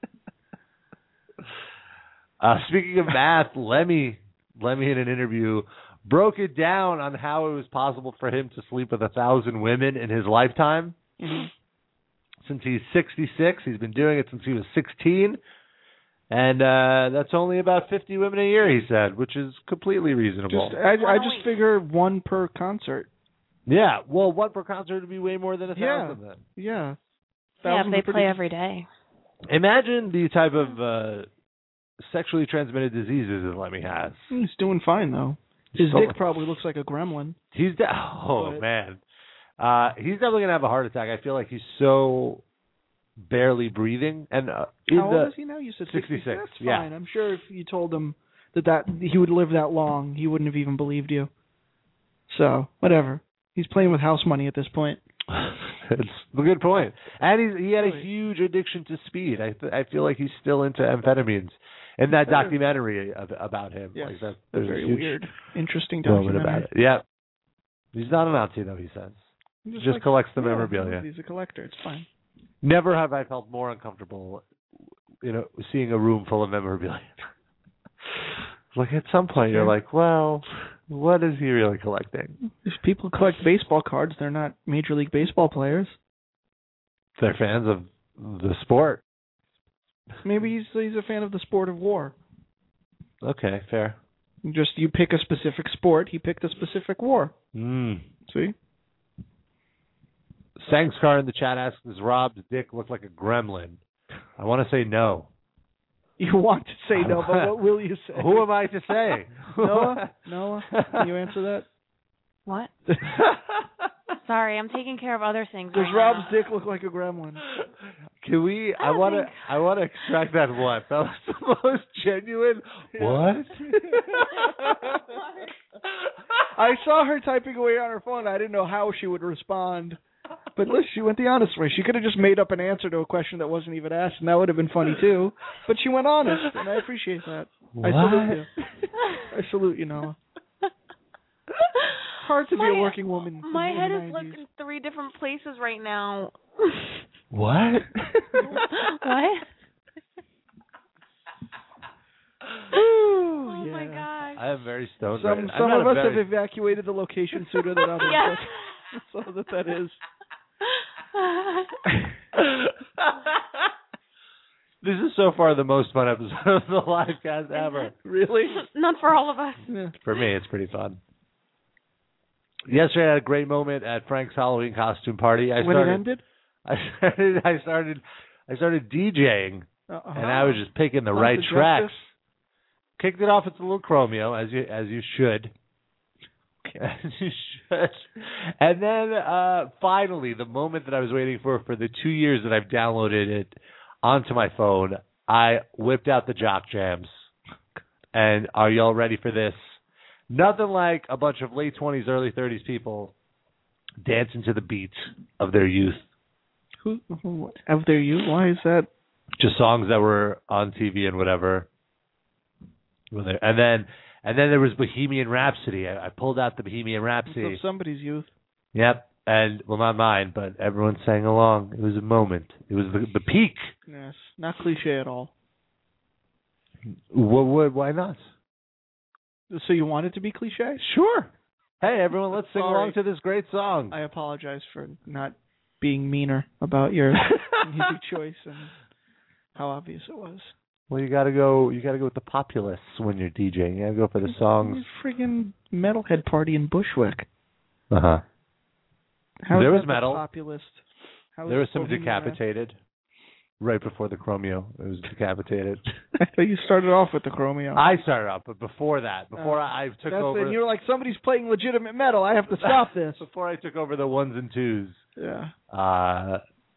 Uh, speaking of math, Lemmy, Lemmy in an interview broke it down on how it was possible for him to sleep with a thousand women in his lifetime. Mm-hmm. Since he's sixty-six, he's been doing it since he was sixteen, and uh, that's only about fifty women a year, he said, which is completely reasonable. Just, I, I just figure one per concert. Yeah, well, one per concert would be way more than a Yeah. thousand then. Yeah. Yeah, if Thousands they are pretty- play every day. Imagine the type of uh, sexually transmitted diseases that Lemmy has. He's doing fine, though. His So- dick probably looks like a gremlin. He's de- oh But- man, uh, he's definitely gonna have a heart attack. I feel like he's so barely breathing. And uh, in How the, old is he now? You said sixty-six. That's Yeah. fine. I'm sure if you told him that, that he would live that long, he wouldn't have even believed you. So, whatever. He's playing with house money at this point. It's a good point. And he's, he had a huge addiction to speed. I th- I feel like he's still into amphetamines. In that Better. documentary of, about him, Yes. like that, A there's very a huge weird, interesting moment documentary. about it. Yeah, he's not a Nazi though. He says He just, like- collects the yeah, memorabilia. He's a collector. It's fine. Never have I felt more uncomfortable, you know, seeing a room full of memorabilia. Like at some point, you're like, well, what is he really collecting? If people collect baseball cards, they're not Major League Baseball players. They're fans of the sport. Maybe he's he's a fan of the sport of war. Okay, fair. Just you pick a specific sport, he picked a specific war. Mm. See? Sangskar in the chat asks, does Rob's dick look like a gremlin? I want to say no. You want to say no, but what will you say? Who am I to say? Noah? Noah? Can you answer that? What? Sorry, I'm taking care of other things. Does right Rob's now. dick look like a gremlin? Can we? I don't want to. think- I want to extract that what? That was the most genuine. What? I saw her typing away on her phone. I didn't know how she would respond. But listen, she went the honest way. She could have just made up an answer to a question that wasn't even asked, and that would have been funny too. But she went honest, and I appreciate that. What? I salute you. I salute you, Noah. Hard to be My- a working woman. in My the head is nineties. like in three different places right now. What? What? Ooh, Oh yeah. my gosh. I am very stoned. Some right now. some I'm of not us a very- have evacuated the location sooner than others. Yes. That's all that that is. This is so far the most fun episode of the live cast ever. Really? Not for all of us. Yeah. For me, it's pretty fun. Yesterday, I had a great moment at Frank's Halloween costume party. I When started, it ended? I started. I started. I started DJing, Uh-huh. and I was just picking the Sounds right suggestive. tracks. Kicked it off with a little Chromeo, as you as you should. As you should. And then uh, finally, the moment that I was waiting for for the two years that I've downloaded it onto my phone, I whipped out the Jock Jams. And are y'all ready for this? Nothing like a bunch of late twenties, early thirties people dancing to the beats of their youth. Who, who of their youth? Why is that? Just songs that were on T V and whatever. And then and then there was Bohemian Rhapsody. I, I pulled out the Bohemian Of Rhapsody. somebody's youth. Yep. And, well, not mine, but everyone sang along. It was a moment. It was the, the peak. Yes. Not cliche at all. What, what, why not? So you want it to be cliche? Sure. Hey, everyone, let's sing Sorry. along to this great song. I apologize for not being meaner about your music choice and how obvious it was. Well, you gotta go. You gotta go with the populists when you're DJing. You gotta go for the songs. Friggin' metalhead party in Bushwick. Uh huh. How is There that was the metal. Populist. How There is was some Bohemian decapitated. Right before the Chromeo, it was decapitated. Rhapsody? I thought you started off with the Chromeo. I started off, but before that, before Uh, I took That's over, it. And you were like, somebody's playing legitimate metal. I have to stop this. before I took over the ones and twos, Yeah. uh,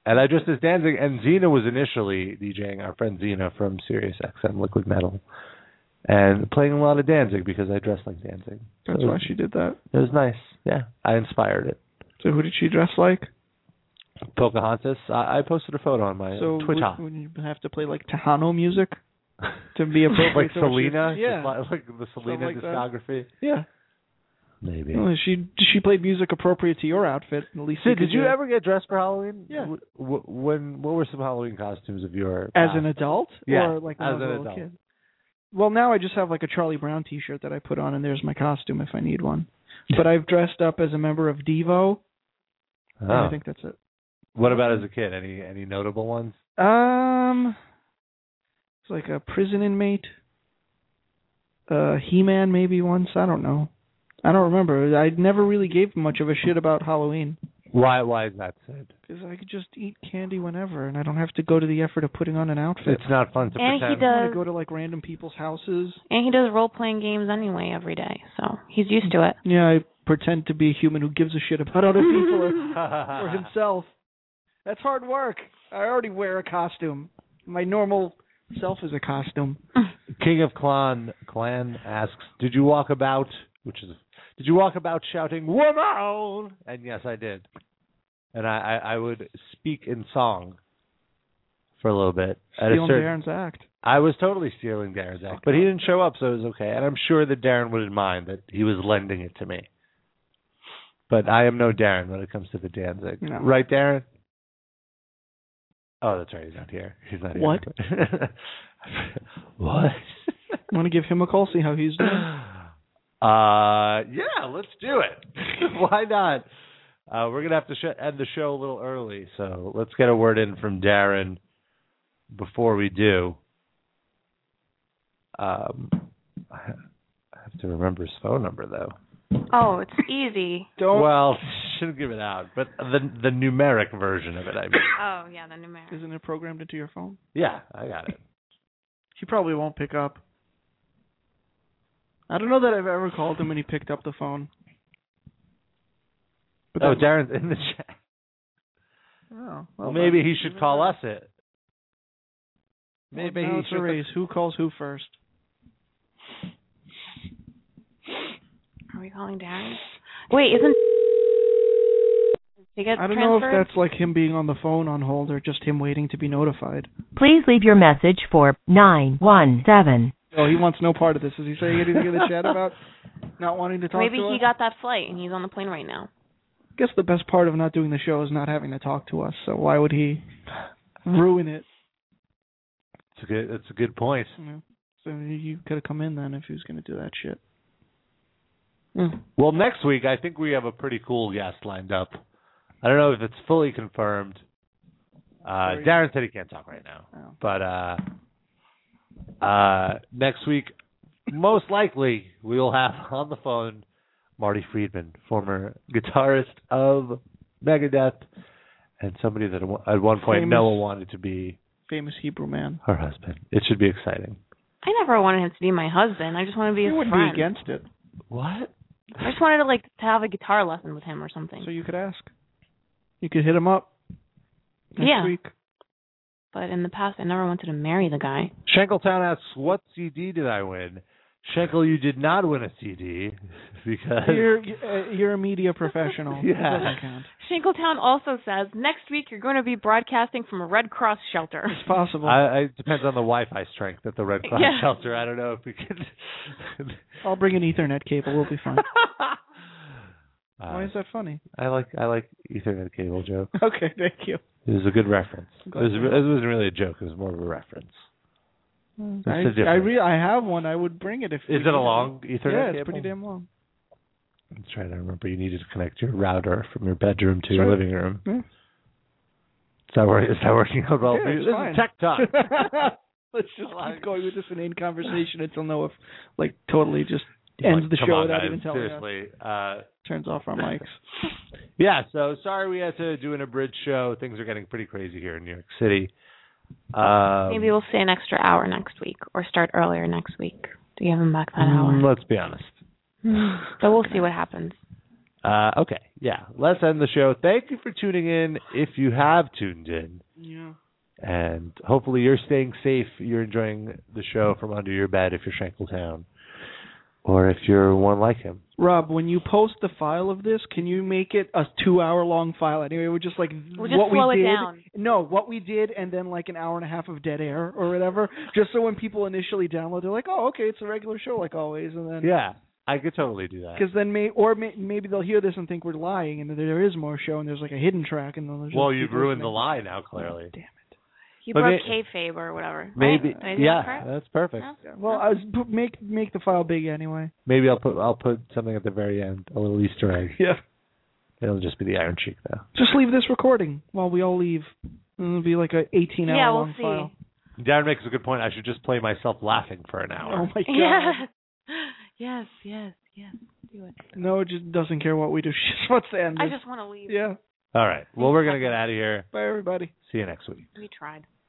And I dressed as Danzig, and Xena was initially DJing, our friend Xena from Sirius X M Liquid Metal, and playing a lot of Danzig because I dressed like Danzig. That's so why she did that. It was nice. Yeah, I inspired it. So who did she dress like? Pocahontas. I, I posted a photo on my so Twitter. So would you have to play like Tejano music to be appropriate? Like to what she- Selena? Yeah. Like, like the Selena like that. discography? Yeah. Maybe. Well, she she played music appropriate to your outfit. At least Sid, you did you do. ever get dressed for Halloween? Yeah. W- w- when what were some Halloween costumes of your As past? an adult? Yeah, Or like when as I was an a little adult. kid? Well, now I just have like a Charlie Brown T-shirt that I put on, and there's my costume if I need one. But I've dressed up as a member of Devo. And Oh. I think that's it. What about as a kid? Any any notable ones? Um, it's like a prison inmate. Uh, He-Man maybe once. I don't know. I don't remember. I never really gave much of a shit about Halloween. Why why is that, Sid? Because I could just eat candy whenever, and I don't have to go to the effort of putting on an outfit. It's not fun to And he pretend. I want does- to go to like random people's houses. And he does role-playing games anyway every day, so he's used to it. Yeah, I pretend to be a human who gives a shit about other people or, or himself. That's hard work. I already wear a costume. My normal self is a costume. King of Clan Clan asks, "Did you walk about?" Which is, did you walk about shouting "Woman"? And yes, I did. And I, I, I would speak in song for a little bit. At a Stealing certain- Darren's act. I was totally stealing Darren's act, but he didn't show up, so it was okay. And I'm sure that Darren wouldn't mind that he was lending it to me. But I am no Darren when it comes to the Danzig. No. Right, Darren? Oh, that's right. He's not here. He's not here. What? What? Want to give him a call, see how he's doing? Uh, yeah, let's do it. Why not? Uh, we're gonna have to sh- end the show a little early, so let's get a word in from Darren before we do. Um, I have to remember his phone number though. Oh, it's easy. Don't. Well, shouldn't give it out, but the the numeric version of it, I mean. Oh, yeah, the numeric. Isn't it programmed into your phone? Yeah, I got it. He probably won't pick up. I don't know that I've ever called him and he picked up the phone. But Oh, that- Darren's in the chat. Oh, Well, maybe then- he should call us it. Maybe Well, now he it's a should. race. Who calls who first? Are we calling Darren? Wait, isn't... Did he get I don't know if transferred? that's like him being on the phone on hold or just him waiting to be notified. Please leave your message for nine one seven. Oh, he wants no part of this. Is he saying anything in the chat about not wanting to talk Maybe to us? he got that flight and he's on the plane right now. I guess the best part of not doing the show is not having to talk to us, so why would he ruin it? It's a good. It's a good point. You know? So you could have come in then if he was going to do that shit. Well, next week I think we have a pretty cool guest lined up. I don't know if it's fully confirmed. Uh, Sorry. Darren said he can't talk right now, Oh. but uh, uh, next week, most likely, we will have on the phone Marty Friedman, former guitarist of Megadeth, and somebody that at one point Famous- Noah wanted to be Famous Hebrew man. her husband. It should be exciting. I never wanted him to be my husband. I just wanted to be You his wouldn't friend. be against it, What? I just wanted to like to have a guitar lesson with him or something. so you could ask. You could hit him up next Yeah. week. But in the past, I never wanted to marry the guy. Shankletown asks, what C D did I win? Schenkel, you did not win a C D because You're uh, you're a media professional. Yeah. It doesn't count. Shankletown also says, next week you're going to be broadcasting from a Red Cross shelter. It's possible. I, I, it depends on the Wi-Fi strength at the Red Cross Yeah. shelter. I don't know if we can. I'll bring an Ethernet cable. We'll be fine. Uh, Why is that funny? I like I like Ethernet cable joke. Okay, thank you. It was a good reference. It, Glad was, to it hear. wasn't really a joke. It was more of a reference. What's I the I, difference? re- I have one. I would bring it if. we Is it needed a long Ethernet Yeah, cable? it's pretty damn long. I'm trying to remember. You needed to connect your router from your bedroom to your Sure. living room. Yeah. Is that, wor- is that working out well Yeah, for you? it's This fine. is tech talk. Let's just keep going with this inane conversation until Noah, like, totally just ends Like, the come show on, without guys, even telling us. seriously. Uh, Turns off our mics. Yeah, so sorry we had to do an abridged show. Things are getting pretty crazy here in New York City. Um, Maybe we'll stay an extra hour next week or start earlier next week to give him back that hour. mm, Let's be honest. But we'll see what happens. Uh, okay, yeah. Let's end the show. Thank you for tuning in. If you have tuned in, Yeah. and hopefully you're staying safe. You're enjoying the show from under your bed if you're Shankletown, or if you're one like him. Rob, when you post the file of this, can you make it a two-hour-long file? Anyway, we're just like We'll just what slow we it did. down. No, what we did, and then like an hour and a half of dead air or whatever. Just so when people initially download, they're like, "Oh, okay, it's a regular show like always," and then Yeah, I could totally do that. Because then, may or may, maybe they'll hear this and think we're lying, and that there is more show, and there's like a hidden track, and then they'll just Well, keep you've ruined the listening. lie now, clearly. Damn it. You But broke may- kayfabe or whatever. Maybe, right? Did I do that yeah, correct? that's perfect. Yeah. Well, I was p- make make the file big anyway. Maybe I'll put I'll put something at the very end, a little Easter egg. Yeah. It'll just be the Iron Sheik, though. Just leave this recording while we all leave. And it'll be like a eighteen hour Yeah, we'll long see. file. Darren makes a good point. I should just play myself laughing for an hour. Oh my god. Yes. Yes, yes, yes. Do it. No, it just doesn't care what we do. She just wants to end I this. just want to leave. Yeah. All right. Well, we're gonna get out of here. Bye, everybody. See you next week. We tried.